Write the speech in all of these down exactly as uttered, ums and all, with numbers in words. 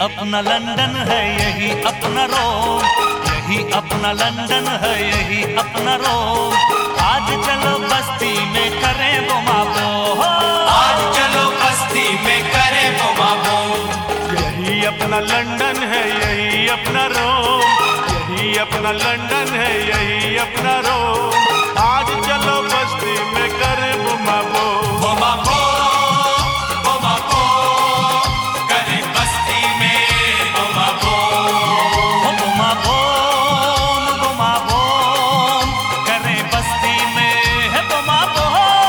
अपना लंदन है, यही अपना रोम, यही अपना लंदन है, यही अपना रोम। आज चलो बस्ती में करें बोमा बो, आज चलो बस्ती में करें बोमा बो। यही अपना लंदन है, यही अपना रोम, यही अपना लंदन है, यही अपना रोम। आज चलो बस्ती में करें बोमा बो, बोमा बो, बोमा बो, करें बस्ती में बोमा बो। बोमा बोम, बोमा बोम, करें बस्ती में है बोमा बो।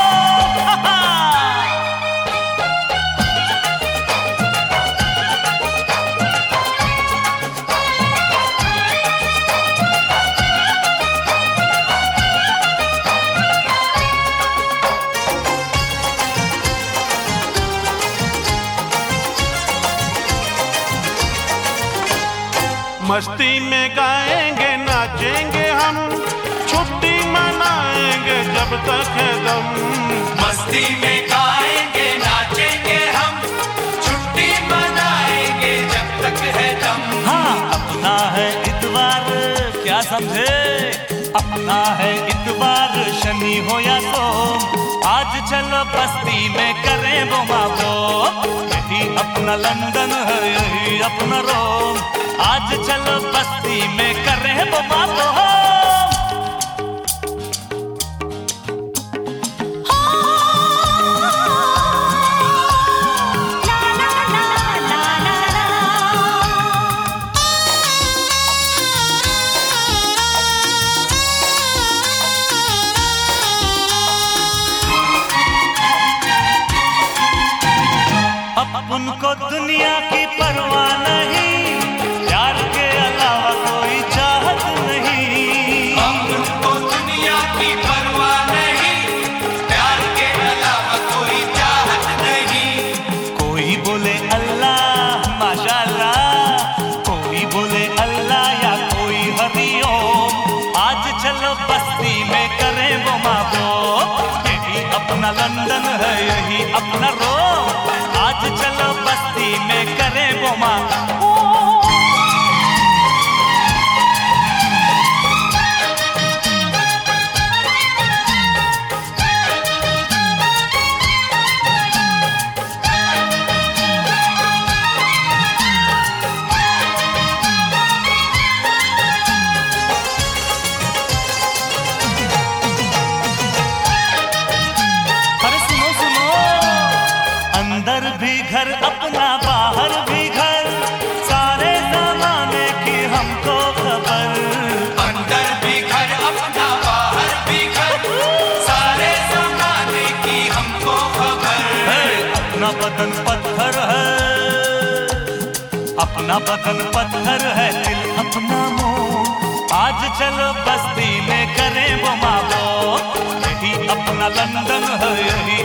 मस्ती में गाएंगे नाचेंगे हम, छुट्टी मनाएंगे जब तक है दम। मस्ती में गाएंगे नाचेंगे हम, छुट्टी मनाएंगे जब तक है दम। हाँ, अपना है इतवार क्या समझे, अपना है इतवार शनि हो या सोम। आज चलो बस्ती में करें बोमा बो, यही अपना लंदन है, यही अपना रोम। आज चलो बस्ती में करें बोमा बो। अपन को दुनिया की परवाह नहीं, प्यार के अलावा कोई चाहत नहीं। अपन को दुनिया की परवाह नहीं, प्यार के अलावा कोई चाहत नहीं। कोई बोले अल्लाह माशाअल्लाह, कोई बोले अल्लाह या कोई हरिओम। आज चलो बस्ती में करें बोमा बो, यही अपना लंदन है, यही अपना रोम। आज चलो बस्ती में करें बोमा बो। अंदर भी घर अपना, बाहर भी घर, सारे जमाने की हमको खबर। अंदर भी घर अपना, बाहर भी घर, सारे जमाने की हमको खबर है। अपना बदन पत्थर है, अपना बदन पत्थर है, दिल अपना मोह। आज चलो बस्ती में करें बोमा बो, यही अपना लंदन है, यही